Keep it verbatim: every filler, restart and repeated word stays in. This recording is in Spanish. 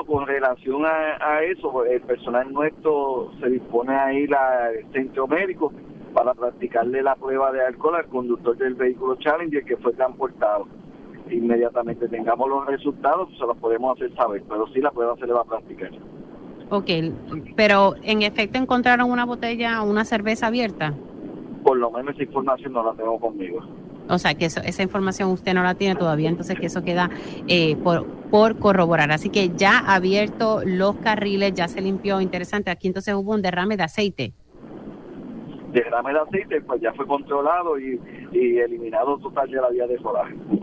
Bueno, con relación a, a eso, el personal nuestro se dispone a ir al centro médico para practicarle la prueba de alcohol al conductor del vehículo Challenger que fue transportado. Inmediatamente tengamos los resultados, se los podemos hacer saber, pero sí la prueba se le va a practicar. Ok, pero en efecto encontraron una botella o una cerveza abierta. Por lo menos esa información no la tengo conmigo. O sea, que eso, esa información usted no la tiene todavía, entonces que eso queda eh, por, por corroborar. Así que ya ha abierto los carriles, ya se limpió, interesante. Aquí entonces hubo un derrame de aceite. Derrame de aceite, pues ya fue controlado y, y eliminado total de la vía de rodaje.